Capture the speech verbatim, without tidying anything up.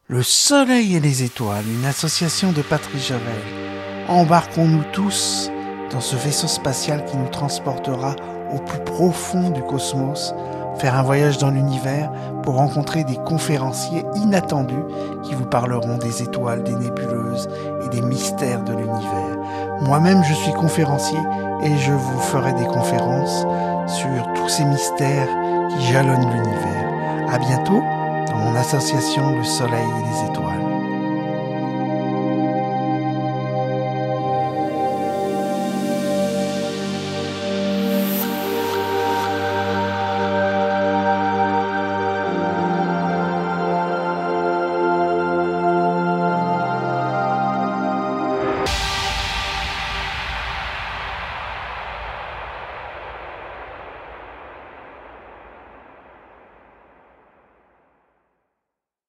Le Soleil et les Étoiles, une association de Patrice Javel. Embarquons-nous tous dans ce vaisseau spatial qui nous transportera au plus profond du cosmos, faire un voyage dans l'univers pour rencontrer des conférenciers inattendus qui vous parleront des étoiles, des nébuleuses et des mystères de l'univers. Moi-même, je suis conférencier et je vous ferai des conférences sur tous ces mystères qui jalonnent l'univers. À bientôt dans mon association Le Soleil et les Étoiles.